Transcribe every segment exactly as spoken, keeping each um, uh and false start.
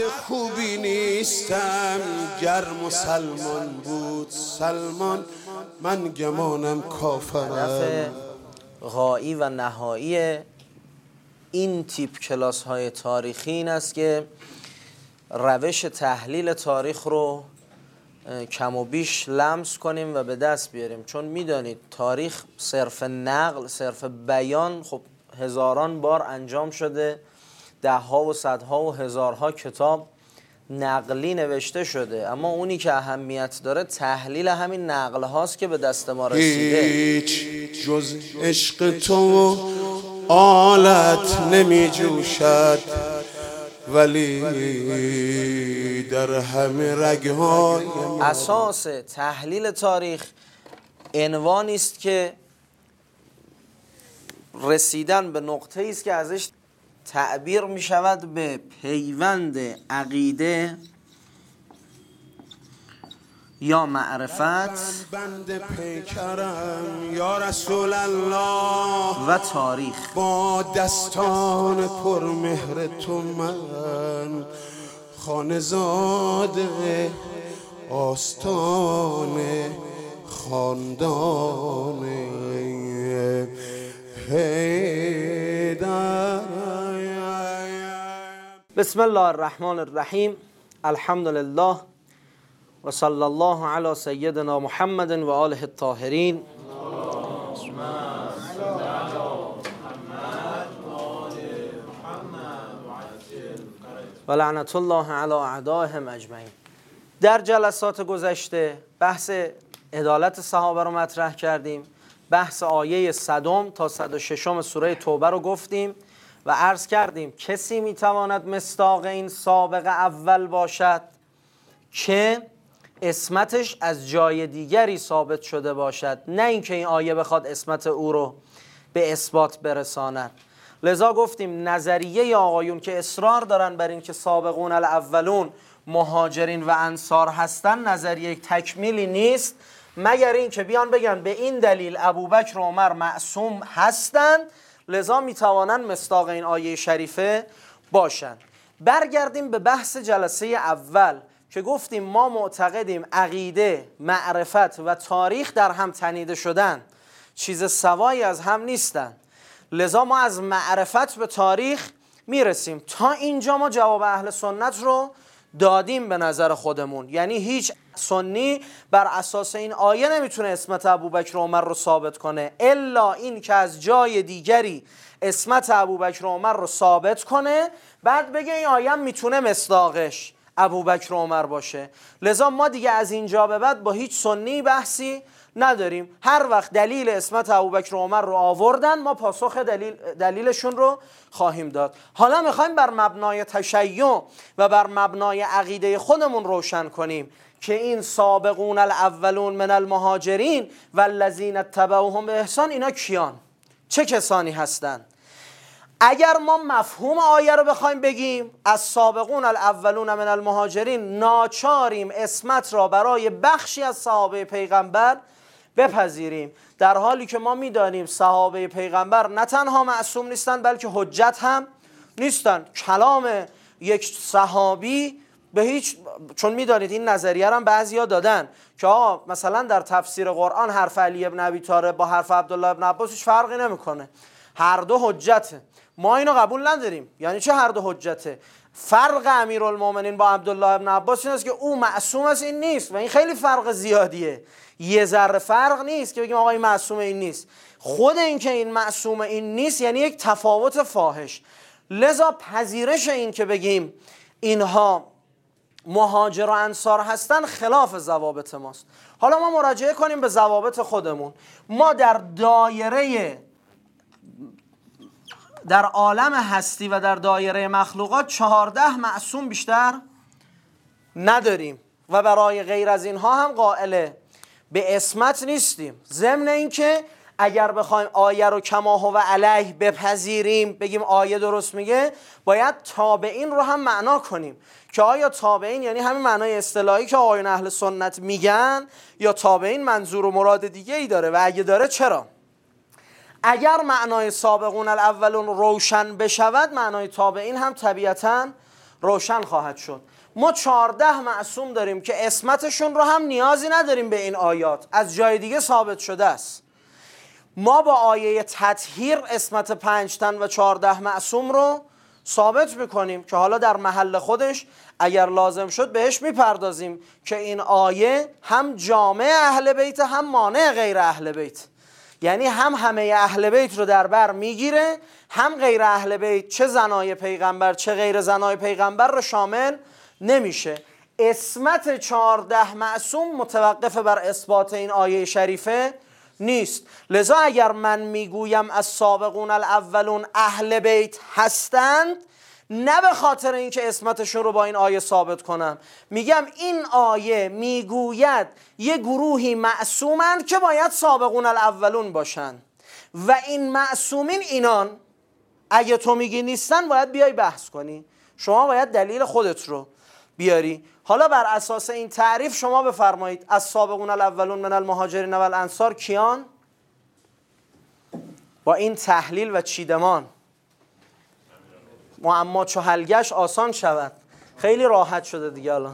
خوبی نیستم، گر مسلمان بود سلمان من گمانم کافرم. هدف غایی و نهایی این تیپ کلاس های تاریخی این است که روش تحلیل تاریخ رو کم و بیش لمس کنیم و به دست بیاریم، چون میدانید تاریخ صرف نقل، صرف بیان خب هزاران بار انجام شده، ده ها و صدها و هزارها کتاب نقلی نوشته شده، اما اونی که اهمیت داره تحلیل همین نقل هاست که به دست ما رسیده. هیچ جز عشق تو آلت نمی جوشد، ولی در همه رگهای اساس تحلیل تاریخ عنوانی است که رسیدن به نقطه است که ازش تعبیر می شود به پیوند عقیده یا معرفت بند پیکرم یا رسول الله و تاریخ. با دستان پرمهر تو من خانزاده آستان خاندان حیدر. بسم الله الرحمن الرحیم. الحمد لله و صلی الله علی سیدنا محمد و آله الطاهرین. و لعنت الله علی اعدائهم اجمعین. در جلسات گذشته بحث عدالت صحابه رو مطرح کردیم، بحث آیه صدم تا صد و ششم سوره توبه رو گفتیم و عرض کردیم کسی میتواند مصداق این سابق اول باشد که اسمتش از جای دیگری ثابت شده باشد، نه اینکه این آیه بخواد اسمت او رو به اثبات برساند. لذا گفتیم نظریه آقایون که اصرار دارن بر این که سابقون الاولون مهاجرین و انصار هستن نظریه تکمیلی نیست، مگر این که بیان بگن به این دلیل ابوبکر و عمر معصوم هستند، لذا میتوانند مصداق این آیه شریفه باشند. برگردیم به بحث جلسه اول که گفتیم ما معتقدیم عقیده، معرفت و تاریخ در هم تنیده شدن، چیز سوایی از هم نیستن. لذا ما از معرفت به تاریخ میرسیم. تا اینجا ما جواب اهل سنت رو دادیم به نظر خودمون، یعنی هیچ سنی بر اساس این آیه نمیتونه اسمت ابوبکر و عمر رو ثابت کنه الا این که از جای دیگری اسمت ابوبکر و عمر رو ثابت کنه، بعد بگه این آیه میتونه مصداقش ابوبکر و عمر باشه. لذا ما دیگه از اینجا به بعد با هیچ سنی بحثی نداریم. هر وقت دلیل اسمت ابوبکر و عمر رو آوردن ما پاسخ دلیل دلیلشون رو خواهیم داد. حالا میخوایم بر مبنای تشیع و بر مبنای عقیده خودمون روشن کنیم که این سابقون الاولون من المهاجرین و الذین اتبعوهم باحسان اینا کیان، چه کسانی هستند. اگر ما مفهوم آیه رو بخوایم بگیم از سابقون الاولون من المهاجرین، ناچاریم اسمت را برای بخشی از صحابه پیغمبر بپذیریم، در حالی که ما میدانیم صحابه پیغمبر نه تنها معصوم نیستند بلکه حجت هم نیستند. کلام یک صحابی به هیچ، چون میدانید این نظریه هم بعضیا دادن که آه مثلا در تفسیر قرآن حرف علی ابن ابی طالب با حرف عبدالله ابن عباس هیچ فرقی نمیکنه، هر دو حجته. ما اینو قبول نداریم. یعنی چه هر دو حجته؟ فرق امیرالمومنین با عبدالله ابن عباس این است که او معصوم است این نیست و این خیلی فرق زیادیه، یه ذره فرق نیست که بگیم آقا این معصوم این نیست. خود این که این معصوم این نیست یعنی یک تفاوت فاحش. لذا پذیرش این که بگیم اینها مهاجر و انصار هستن خلاف ضوابط ماست. حالا ما مراجعه کنیم به ضوابط خودمون. ما در دایره در عالم هستی و در دایره مخلوقات چهارده معصوم بیشتر نداریم و برای غیر از اینها هم قائل به اسمت نیستیم. ضمن اینکه اگر بخوایم آیه رو کما هو علیه بپذیریم، بگیم آیه درست میگه، باید تابعین رو هم معنا کنیم که آیا تابعین یعنی همین معنای اصطلاحی که آقایون اهل سنت میگن یا تابعین منظور و مراد دیگه ای داره و اگه داره چرا؟ اگر معنای سابقون الاولون روشن بشود معنای تابعین هم طبیعتاً روشن خواهد شد. ما چهارده معصوم داریم که عصمتشون رو هم نیازی نداریم به این آیات، از جای دیگه ثابت شده است. ما با آیه تطهیر عصمت پنج تن و چهارده معصوم رو ثابت میکنیم که حالا در محل خودش اگر لازم شد بهش میپردازیم که این آیه هم جامع اهل بیت هم مانع غیر اهل بیت، یعنی هم همه اهل بیت رو در بر میگیره، هم غیر اهل بیت چه زنای پیغمبر چه غیر زنای پیغمبر رو شامل نمیشه. عصمت چهارده معصوم متوقف بر اثبات این آیه شریفه نیست. لذا اگر من میگویم از سابقون الاولون اهل بیت هستند، نه به خاطر اینکه عصمتشون رو با این آیه ثابت کنم، میگم این آیه میگوید یه گروهی معصومند که باید سابقون الاولون باشند و این معصومین اینان. اگه تو میگی نیستن باید بیای بحث کنی، شما باید دلیل خودت رو بیاری. حالا بر اساس این تعریف شما بفرمایید از سابقون الاولون من المهاجرین و الانصار کیان؟ با این تحلیل و چیدمان معما چو حل گشت آسان شود. خیلی راحت شده دیگه الان.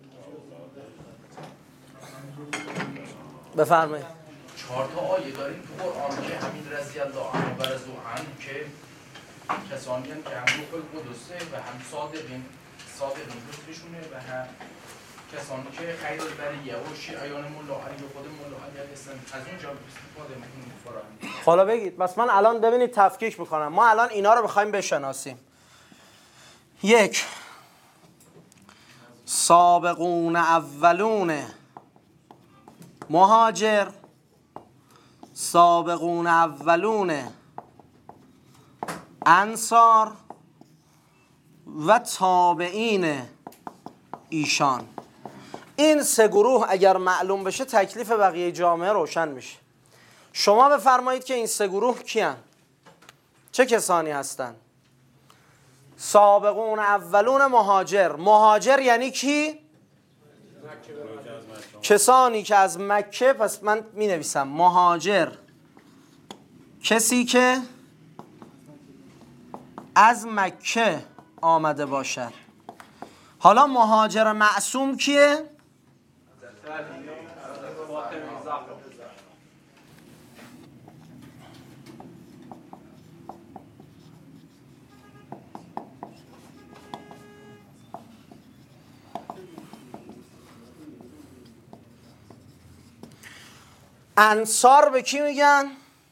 بفرمایید. چهار تا آیه داریم تو قرآن که همین رضی الله عنه و رضوا عنه که کسانی هم که هم روح القدسه و هم صادقین صادقین دوستشونه و هم کسانی که خیر البریه و شیعیان مولا علی و خود مولا علی هستن. از اونجا استفاده می‌کنیم. حالا بگید. بس من الان ببینید تفکیک میکنم. ما الان اینا رو بخوایم بشناسیم. یک، سابقون اولون مهاجر، سابقون اولون انصار و تابعین ایشان. این سه گروه اگر معلوم بشه تکلیف بقیه جامعه روشن میشه. شما بفرمایید که این سه گروه کیان؟ چه کسانی هستند؟ سابقون اولون مهاجر. مهاجر یعنی کی؟ کسانی که از مکه، پس من می نویسم مهاجر کسی که از مکه آمده باشد. حالا مهاجر معصوم کیه؟ انصار به کی میگن؟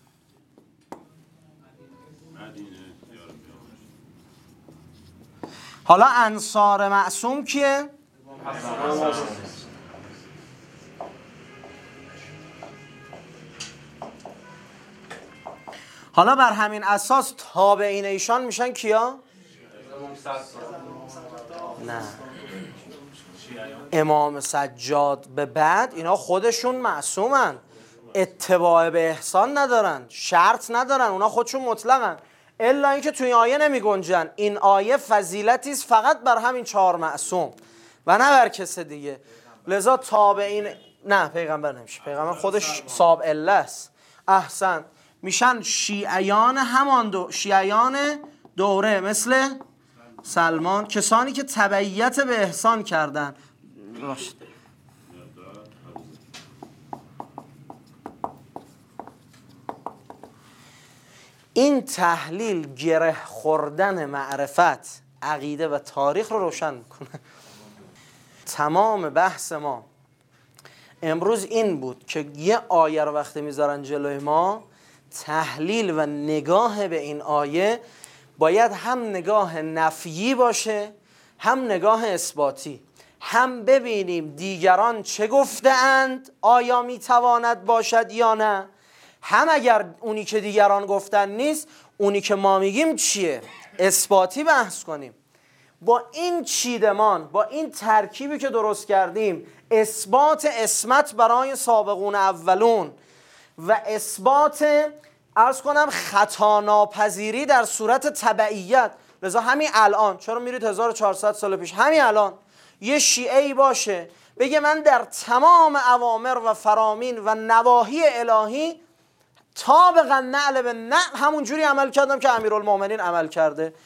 حالا انصار معصوم کیه؟ حالا بر همین اساس تابعین ایشان میشن کیا؟ نه، امام سجاد به بعد اینا خودشون معصومن، اتباع به احسان ندارن، شرط ندارن، اونا خودشون مطلقن، الا اینکه توی آیه نمی گنجن. این آیه فضیلتی است فقط بر همین چهار معصوم و نه بر کس دیگه. لذا تابعین نه، پیغمبر نمیشه، پیغمبر خودش صاحب عله است. احسن، میشن شیعیان همان دو شیعیان دوره مثل سلمان، کسانی که تبعیت به احسان کردن. باشد. این تحلیل گره خوردن معرفت، عقیده و تاریخ رو روشن میکنه. تمام بحث ما امروز این بود که یه آیه رو وقتی میذارن جلوی ما، تحلیل و نگاه به این آیه باید هم نگاه نفیی باشه هم نگاه اثباتی. هم ببینیم دیگران چه گفته اند، آیا میتواند باشد یا نه، هم اگر اونی که دیگران گفتن نیست، اونی که ما میگیم چیه، اثباتی بحث کنیم. با این چیدمان، با این ترکیبی که درست کردیم، اثبات عصمت برای سابقون اولون و اثبات عرض کنم خطا ناپذیری در صورت تبعیت. لذا همین الان، چرا میرید هزار و چهارصد سال پیش، همین الان یه شیعه‌ای باشه بگه من در تمام اوامر و فرامین و نواهی الهی طابقا نعل به نعل همون جوری عمل کردم که امیرالمومنین عمل کرده،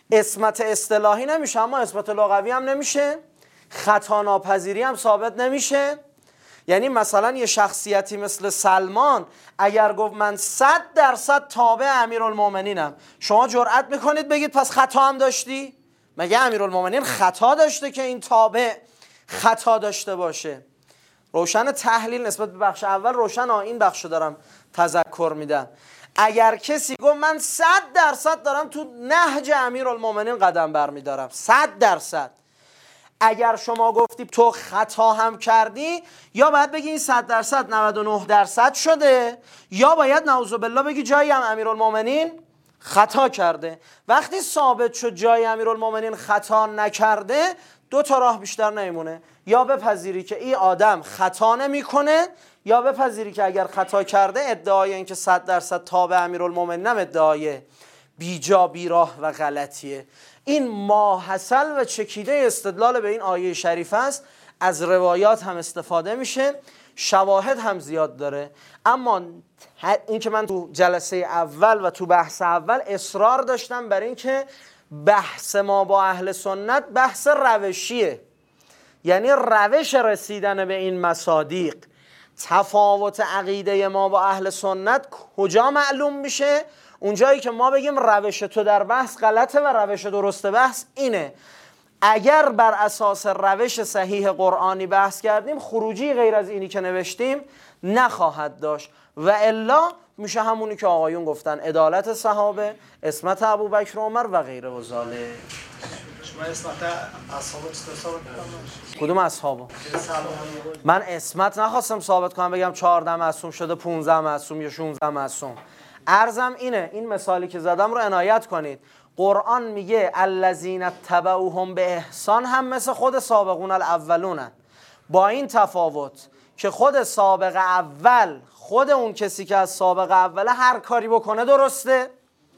اسمت اصطلاحی نمیشه اما اسمت لغوی هم نمیشه، خطا ناپذیری هم ثابت نمیشه. یعنی مثلا یه شخصیتی مثل سلمان اگر گفت من صد درصد تابع امیرالمومنینم، شما جرأت میکنید بگید پس خطا هم داشتی؟ مگه امیرالمومنین خطا داشته که این تابع خطا داشته باشه؟ روشن تحلیل نسبت به بخش اول روشن. این بخشو دارم تذکر میدم. اگر کسی گفت من صد درصد دارم تو نهج امیرالمومنین قدم برمیدارم، صد درصد، اگر شما گفتی تو خطا هم کردی، یا باید بگی این صد درصد نود و نه درصد شده، یا باید نعوذ بالله بگی جایی هم امیرالمومنین خطا کرده. وقتی ثابت شد جای امیرالمومنین خطا نکرده، دو تا راه بیشتر نمیمونه، یا بپذیری که این آدم خطا نمیکنه، یا بپذیری که اگر خطا کرده ادعای اینکه صد درصد تابع امیرالمومنین هم ادعای بیجا بیراه و غلطیه. این ماحصل و چکیده استدلال به این آیه شریف است. از روایات هم استفاده میشه، شواهد هم زیاد داره. اما این که من تو جلسه اول و تو بحث اول اصرار داشتم بر این که بحث ما با اهل سنت بحث روشیه، یعنی روش رسیدن به این مصادیق. تفاوت عقیده ما با اهل سنت کجا معلوم میشه؟ اونجایی که ما بگیم روش تو در بحث غلطه و روش درست بحث اینه. اگر بر اساس روش صحیح قرآنی بحث کردیم، خروجی غیر از اینی که نوشتیم نخواهد داشت و الا میشه همونی که آقایون گفتن، عدالت صحابه، اسمت ابوبکر و عمر و غیره و ذالک. شما اسمت اصحاب چطور ثابت کنم؟ کدوم اصحابو؟ من اسمت نخواستم ثابت کنم بگم چهارده معصوم شده، پونزده معصوم یا شانزده معصوم. عرضم اینه، این مثالی که زدم رو عنایت کنید. قرآن میگه الذین اتبعوهم به احسان هم مثل خود سابقون الاولونن، با این تفاوت که خود سابق اول، خود اون کسی که از سابق اوله هر کاری بکنه درسته،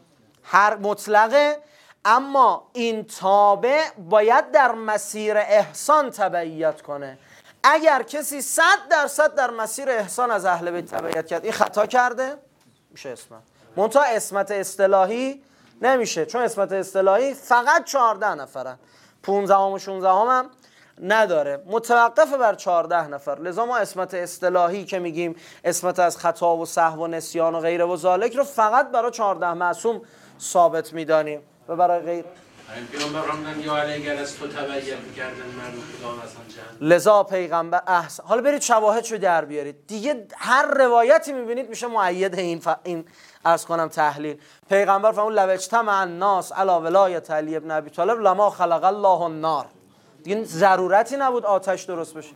هر مطلقه، اما این تابع باید در مسیر احسان تبعیت کنه. اگر کسی صد درصد در مسیر احسان از اهل بیت تبعیت کرد، این خطا کرده میشه اسمت. منتها اسمت اصطلاحی نمیشه، چون اسمت اصطلاحی فقط چهارده نفرن، پونزده و شانزده هم نداره، متوقف بر چهارده نفر. لذا ما اسمت اصطلاحی که میگیم اسمت از خطا و سهو و نسیان و غیره و ذالک رو فقط برای چهارده معصوم ثابت میدانیم و برای غیر پیامبر فرمودن یا علی اگر از تو تبعیت می‌کردن مردم خدا مثلا چند. لذا پیغمبر احسن. حالا برید شواهدشو در بیارید دیگه، هر روایتی میبینید میشه مؤید این ف... این عرض کنم تحلیل. پیغمبر فرمود لو اجتمع الناس علی ولایت علی ابن ابی طالب لما خلق الله النار. دیگه ضرورتی نبود آتش درست بشه.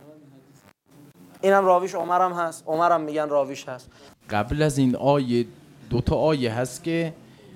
اینم راویش عمرم هست، عمرم میگن راویش هست. قبل از این آیه دو تا آیه هست که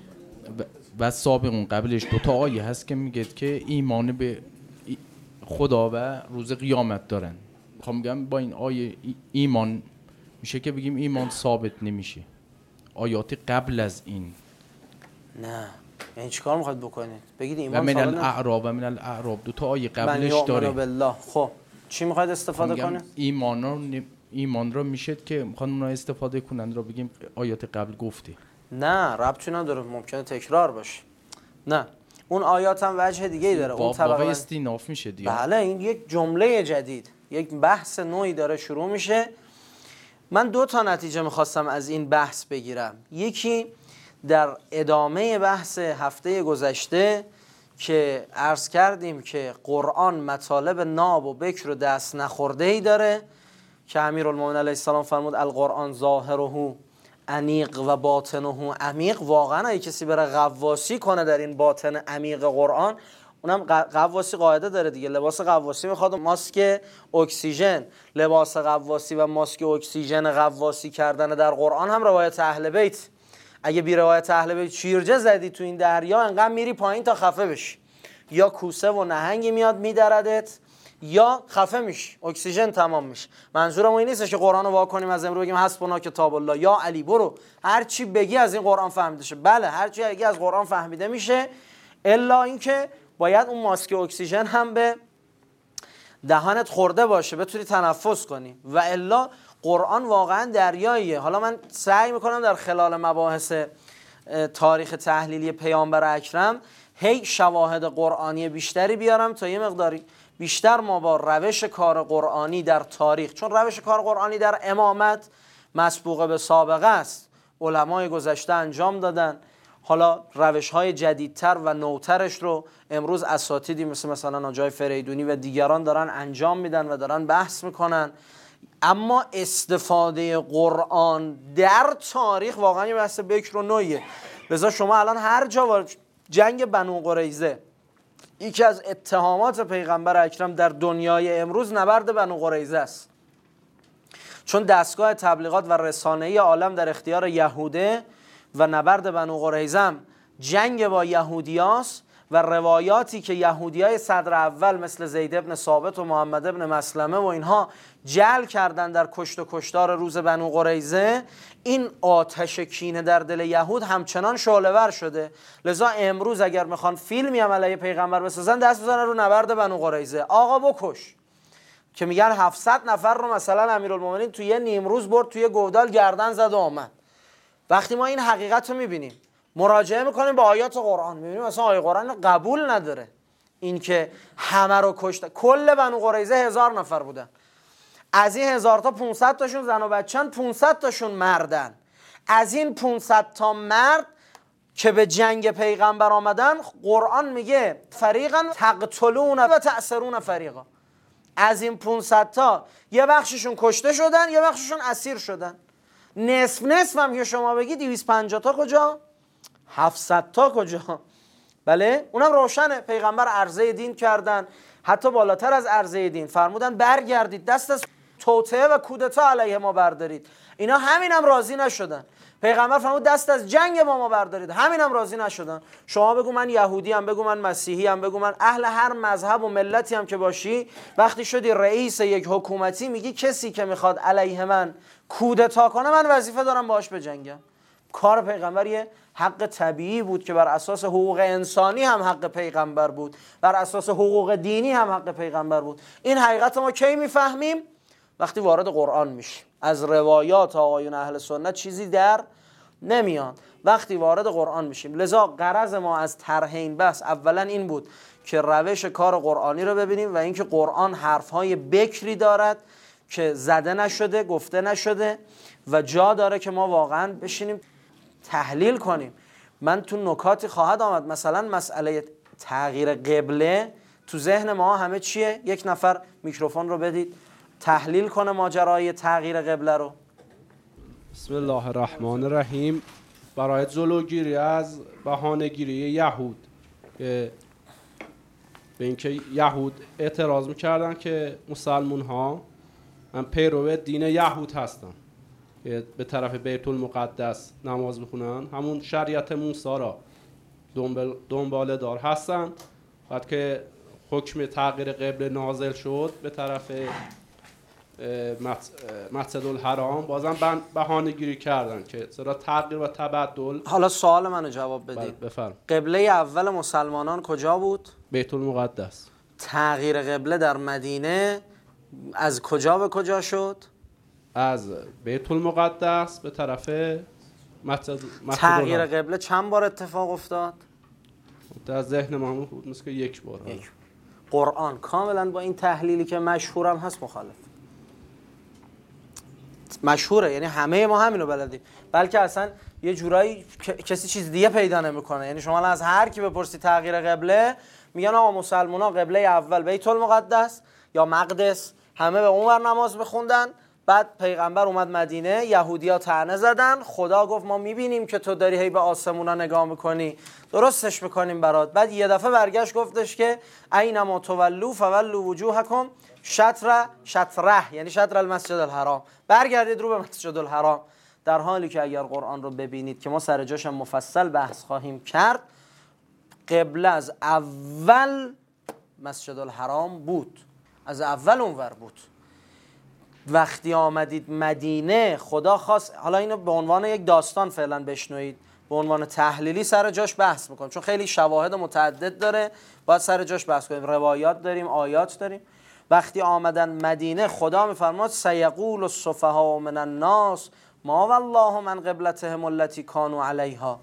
و سابقون قبلش دو تا آیه هست که میگه که ایمان به خدا و روز قیامت دارن. میخوام میگم با این آیه ایمان میشه که بگیم ایمان ثابت نمیشه. آیات قبل از این نه، یعنی چیکار میخواید بکنید؟ بگید ایمان و من ثابت الاعراب و من الاعراب دو تا آیه قبلش داره. بالله. خب چی میخواید استفاده کنید؟ ایمان رو ایمان رو میشه که میخوان اونها استفاده کنن رو بگیم آیات قبل گفته. نه ربطی نداره، ممکنه تکرار باشه. نه اون آیات هم وجه دیگه ای داره. اون طبقه استیناف میشه دیگه. بله، این یک جمله جدید، یک بحث نوعی داره شروع میشه. من دو تا نتیجه میخواستم از این بحث بگیرم. یکی در ادامه بحث هفته گذشته که عرض کردیم که قرآن مطالب ناب و بکر و دست نخورده ای داره که امیرالمومنین علیه السلام فرمود القرآن ظاهره انیق و باطنه عمیق. واقعا اگه کسی بره غواصی کنه در این باطن عمیق قرآن، اونم غواصی قاعده داره دیگه، لباس غواصی میخواد، ماسک اکسیژن، لباس غواصی و ماسک اکسیژن غواصی کردن در قرآن هم روایت اهل بیت. اگه بی روایت اهل بیت شیرجه زدی تو این دریا، انقدر میری پایین تا خفه بشی، یا کوسه و نهنگی میاد میدردت یا خفه میشی، اکسیژن تمام میشه. منظورم این نیست که قرآن رو وا کنیم از امروز بگیم حسبنا کتاب الله یا علی برو هر چی بگی از این قرآن فهمیده شه. بله هر چی بگی از قرآن فهمیده میشه، الا اینکه باید اون ماسک اکسیژن هم به دهانت خورده باشه بتونی تنفس کنی، و الا قرآن واقعا دریاییه. حالا من سعی میکنم در خلال مباحث تاریخ تحلیلی پیامبر اکرم هی شواهد قرآنی بیشتری بیارم تا یه مقداری بیشتر ما با روش کار قرآنی در تاریخ، چون روش کار قرآنی در امامت مسبوقه به سابقه است، علمای گذشته انجام دادن، حالا روش های جدیدتر و نوترش رو امروز اساتیدی مثل مثلا آجای فریدونی و دیگران دارن انجام میدن و دارن بحث میکنن. اما استفاده قرآن در تاریخ واقعا یه بحث بکر و نوعیه. لذا شما الان هر جا جنگ بنو قریظه، یکی از اتهامات پیغمبر اکرم در دنیای امروز نبرد بنو قریظه است، چون دستگاه تبلیغات و رسانه‌ای عالم در اختیار یهوده و نبرد بنو قریظه جنگ با یهودیاست و روایاتی که یهودیای صدر اول مثل زید ابن ثابت و محمد ابن مسلمه و اینها جعل کردن در کشت و کشتار روز بنو قریظه، این آتش کینه در دل یهود همچنان شعله‌ور شده. لذا امروز اگر میخوان فیلمی هم علیه پیغمبر بسازن، دست بزنن رو نبرد بنو قریظه، آقا بکش. که میگن هفتصد نفر رو مثلا امیرالمومنین توی نیمروز برد توی گودال گردن زد و آمد. وقتی ما این حقیقت رو میبینیم، مراجعه میکنیم به آیات قرآن، میبینیم مثلا آیه قرآن قبول نداره این که همه رو کشته. کل بنو قریظه هزار نفر بودن، از این هزار تا پونصد تاشون زن و بچن، پونصد تاشون مردن. از این پونصد تا مرد که به جنگ پیغمبر آمدن، قرآن میگه فریقا تقتلون و تأسرون فریقا. از این پونصد تا یه بخششون کشته شدن، یه بخششون اسیر شدن. نصف نصف هم که شما بگی دویست و پنجاه تا کجا؟ هفتصد تا کجا؟ بله اونم روشنه. پیغمبر عرضه دین کردن، حتی بالاتر از عرضه دین فرمودن برگردید دست از توطئه و کودتا علیه ما بردارید. اینا همینم راضی نشدن. پیغمبر فرمود دست از جنگ ما ما بردارید، همینم راضی نشدن. شما بگو من یهودی ام، بگو من مسیحی ام، بگو من اهل هر مذهب و ملتی هم که باشی، وقتی شدی رئیس یک حکومتی میگی کسی که میخواد علیه من کودتا کنه من وظیفه دارم باهاش بجنگم. کار پیغمبر یه حق طبیعی بود که بر اساس حقوق انسانی هم حق پیغمبر بود، بر اساس حقوق دینی هم حق پیغمبر بود. این حقیقت ما کی میفهمیم؟ وقتی وارد قرآن میشیم. از روایات آقایون اهل سنت چیزی در نمیاد وقتی وارد قرآن میشیم. لذا غرض ما از طرح این بحث اولا این بود که روش کار قرآنی رو ببینیم و اینکه قرآن حرفهای بکری دارد که زده نشده، گفته نشده و جا داره که ما واقعا بشینیم تحلیل کنیم. من تو نکاتی خواهد آمد، مثلا مسئله تغییر قبله تو ذهن ما همه چیه؟ یک نفر میکروفون رو بدید تحلیل کنه ماجرای تغییر قبله رو. بسم الله الرحمن الرحیم. برای جلوگیری از بهانه‌گیری یهود که به اینکه یهود اعتراض میکردن که مسلمون ها من پیرو دین یهود هستم که به طرف بیت المقدس نماز بخونن، همون شریعت موسی را دنبال دار هستن. بعد که حکم تغییر قبله نازل شد به طرف مسجد الحرام، بازم بهانه گیری کردن که چرا تغییر و تبدل. حالا سوال منو جواب بدید. بفرم. قبله اول مسلمانان کجا بود؟ بیت المقدس. تغییر قبله در مدینه از کجا به کجا شد؟ از بیت المقدس به طرف مسجد. تغییر قبله چند بار اتفاق افتاد؟ در ذهن ما بود مثل که یک بار. یک. قرآن کاملا با این تحلیلی که مشهورم هست مخالف. مشهوره، یعنی همه ما همینو بلدیم، بلکه اصلا یه جورایی کسی چیز دیگه پیدا نمیکنه. یعنی شما از هر کی بپرسی تغییر قبله میگن آقا مسلمونا قبله اول بیت المقدس یا مقدس، همه به اونور نماز بخوندن، بعد پیغمبر اومد مدینه، یهودیا طعنه زدن، خدا گفت ما میبینیم که تو داری هی به آسمونا نگاه میکنی، درستش میکنیم برات. بعد یه دفعه برگشت گفتش که اینما تولوا فولوا وجوهکم شطر شطره، یعنی شطر المسجد الحرام، برگردید رو به مسجد الحرام. در حالی که اگر قرآن رو ببینید که ما سر جاش مفصل بحث خواهیم کرد، قبله از اول مسجد الحرام بود، از اول اونور بود. وقتی آمدید مدینه خدا خواست، حالا اینو به عنوان یک داستان فعلا بشنوید، به عنوان تحلیلی سر جاش بحث میکنم چون خیلی شواهد متعدد داره، باید سر جاش بحث کنیم، روایات داریم، آیات داریم. وقتی آمدن مدینه خدا میفرماد سیقول السفهاء من الناس ما والله من قبلتهم التي كانوا علیها.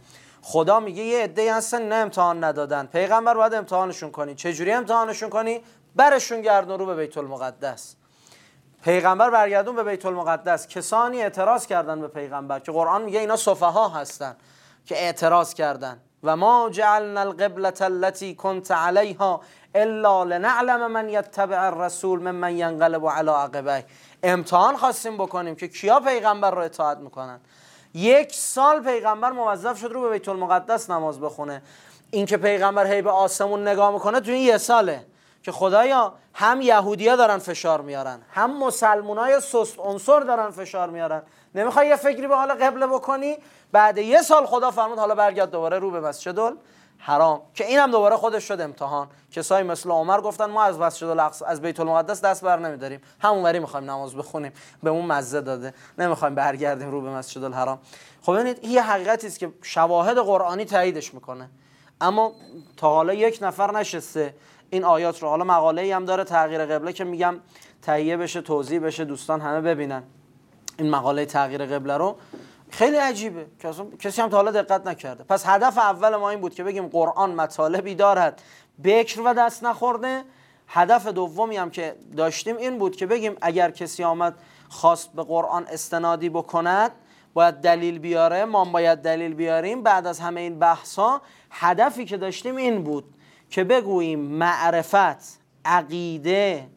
خدا میگه یه عده‌ای هستن نه امتحان ندادن، پیغمبر باید امتحانشون کنی. چجوری امتحانشون کنی؟ برشون گردون رو به بیت المقدس. پیغمبر برگردون به بیت المقدس. کسانی اعتراض کردن به پیغمبر که قرآن میگه اینا سفها هستن که اعتراض کردن. و ما جعلنا القبلة التي كنت عليها الا لنعلم من يتبع الرسول ممن ينقلب على عقبيه. امتحان خواستیم بکنیم که کیا پیغمبر رو اطاعت میکنن. یک سال پیغمبر موظف شد رو به بیت المقدس نماز بخونه. این که پیغمبر هی به آسمون نگاه میکنه تو این یه ساله که خدایا هم یهودیا دارن فشار میارن، هم مسلمانای سست عنصر دارن فشار میارن، نمیخوای یه فکری به حال قبله بکنی؟ بعد یه سال خدا فرمود حالا برگرد دوباره رو به مسجد الحرام، که اینم دوباره خودش شد امتحان. کسایی مثل عمر گفتن ما از مسجد الاقصی از بیت المقدس دست بر نمیداریم، همونوری میخوایم نماز بخونیم، به اون مزه داده، نمیخوایم برگردیم رو به مسجد الحرام. خب ببینید این حقیقتی است که شواهد قرآنی تاییدش میکنه، اما تا حالا یک نفر نشسته این آیات رو، حالا مقاله‌ای هم داره تغییر قبله که میگم تهیه بشه توضیح بشه دوستان همه ببینن این مقاله تغییر قبله رو. خیلی عجیبه که کسی هم تا حالا دقت نکرده. پس هدف اول ما این بود که بگیم قرآن مطالبی دارد بکر و دست نخورده. هدف دومی هم که داشتیم این بود که بگیم اگر کسی آمد خواست به قرآن استنادی بکند باید دلیل بیاره، ما باید دلیل بیاریم. بعد از همه این بحثا هدفی که داشتیم این بود که بگوییم معرفت، عقیده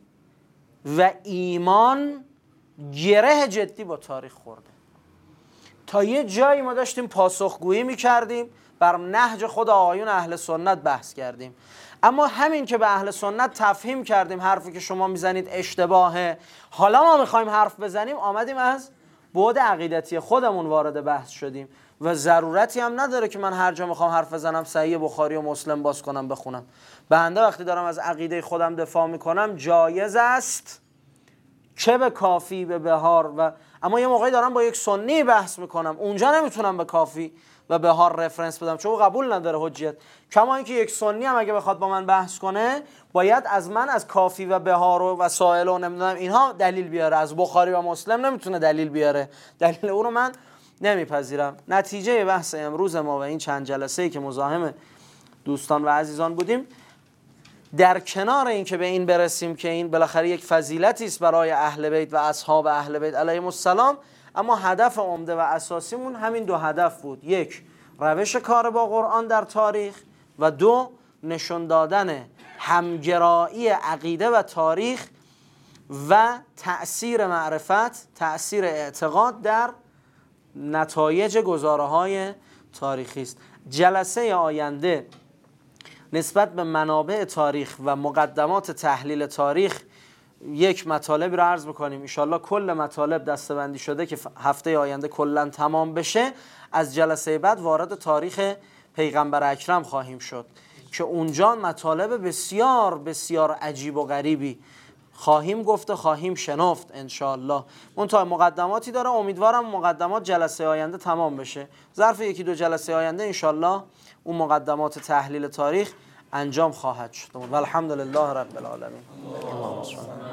و ایمان گره جدی با تاریخ خورده. تا یه جایی ما داشتیم پاسخگویی میکردیم، بر نهج خود آقایون اهل سنت بحث کردیم، اما همین که به اهل سنت تفهیم کردیم حرفی که شما میزنید اشتباهه، حالا ما میخوایم حرف بزنیم، آمدیم از بعد عقیدتی خودمون وارد بحث شدیم و ضرورتی هم نداره که من هر جا میخوام حرف بزنم صحیح بخاری و مسلم باز کنم بخونم. بنده وقتی دارم از عقیده خودم دفاع میکنم جایز است چه به کافی به بهار و اما یه موقعی دارم با یک سنی بحث میکنم، اونجا نمیتونم به کافی و بهار رفرنس بدم چون قبول نداره حجیت. کما اینکه یک سنی هم اگه بخواد با من بحث کنه باید از من از کافی و بهار و وسائل و نمیدونم اینها دلیل بیاره، از بخاری و مسلم نمیتونه دلیل بیاره، دلیل او رو من نمیپذیرم. نتیجه بحث امروز ما و این چند جلسه‌ای که مزاحم دوستان و عزیزان بودیم، در کنار این که به این برسیم که این بالاخره یک فضیلتی است برای اهل بیت و اصحاب اهل بیت علیهم السلام، اما هدف عمده و اساسیمون همین دو هدف بود: یک، روش کار با قرآن در تاریخ و دو، نشون دادن همگرایی عقیده و تاریخ و تأثیر معرفت، تأثیر اعتقاد در نتایج گزاره‌های تاریخی است. جلسه آینده نسبت به منابع تاریخ و مقدمات تحلیل تاریخ یک مطالب رو عرض بکنیم. انشالله کل مطالب دسته‌بندی شده که هفته آینده کلاً تمام بشه. از جلسه بعد وارد تاریخ پیغمبر اکرم خواهیم شد که اونجا مطالب بسیار بسیار عجیب و غریبی خواهیم گفت و خواهیم شنفت انشالله. منتها مقدماتی داره، امیدوارم مقدمات جلسه آینده تمام بشه. ظرف یکی دو جلسه آینده انشالله اون مقدمات تحلیل تاریخ انجام خواهد شد. والحمدلله رب العالمین.